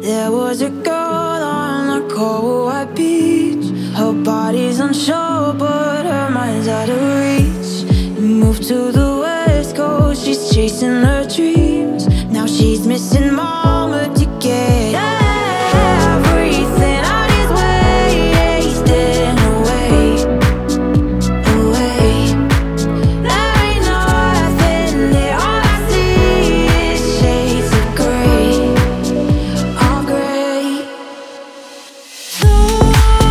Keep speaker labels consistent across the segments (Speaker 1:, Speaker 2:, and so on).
Speaker 1: There was a girl on a cold white beach. Her body's unsure, but her mind's out of reach. Moved to the west coast, she's chasing her dreams. Now she's missing mama to get everything out his way, wasting away, away. There ain't nothing there, all I see is shades of grey, of grey. Slow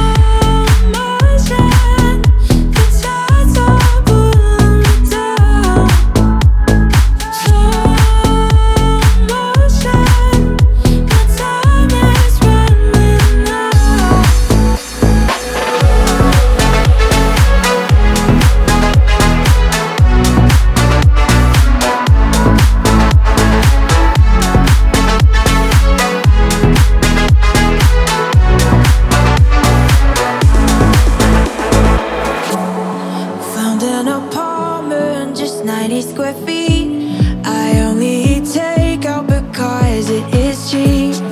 Speaker 1: motion, the tides are pulling me down. Slow motion, my time is running out. Found an apartment, just 90 square feet. I only eat takeout because it is cheap.